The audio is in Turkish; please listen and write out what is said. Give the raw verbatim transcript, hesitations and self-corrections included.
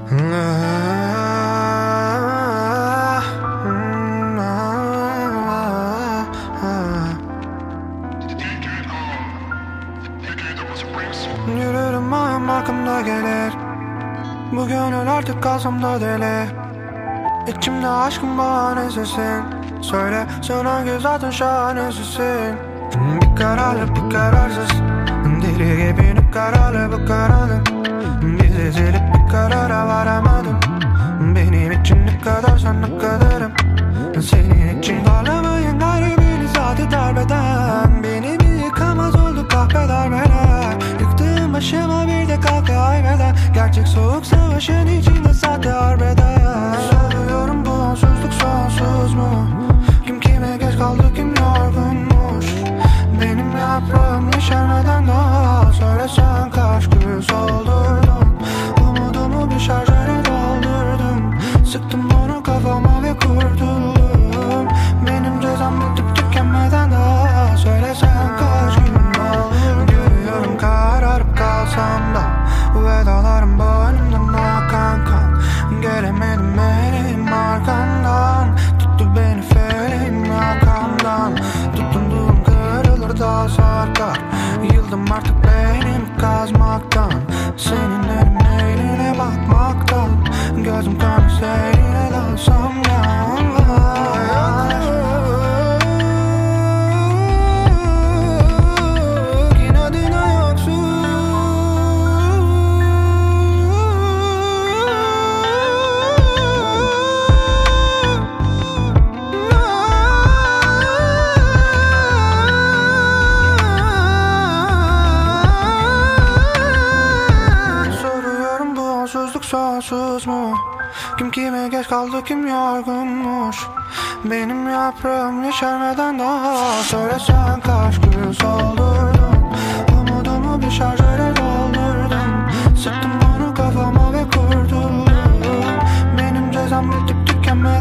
Yürürüm ayağım arkamda gelir. Bu gönül artık kalsamda deli. İçimde aşkın bahanesisin. Söyle sen hangi zatın şahanesisin. Bir kararlı bir kararsız, deli gibi ne kararlı bu karanlık. Biz ezilip bir karara varamadım. Benim için ne kadarsan ne kadarım. Senin için parlamayın garibini zaten darbeden. Beni bir yıkamaz oldu kahpe darbeler. Yıktığım başıma bir de kalka haybeden. Gerçek soğuk savaşın içinde sahte harbeden. Soruyorum bu onsuzluk sonsuz mu? Kim kime geç kaldı kim yorgunmuş? Benim yaprağım yeşermeden daha. Söylesen kaç gün soldurdum. Umudumu bir şarjöre doldurdum. Sıktım onu kafama ve kurtuldum. Benim cezam bitip tükenmeden daha. Söylesen kaç gün olur. Görüyorum kararıp kalsam da vedalarım boynumdan akan kan. Gelemedim benim arkamdan. Tuttu beni feleğim yakamdan. Tutunduğum kırılır da sarkar. Yıldım artık beynimi kazmaktan. Senin elim eline bakmaktan. Gözüm kanı seninle dalsam ya. İnadına yoksun. Soruyorum bu onsuzluk sonsuz mu? Kim kime geç kaldı kim yorgunmuş? Benim yaprağım yeşermeden daha. Söylesen kaç gün soldurdum. Umudumu bir şarjöre doldurdum. Sıktım onu kafama ve kurtuldum. Benim cezam bitip tükenmeden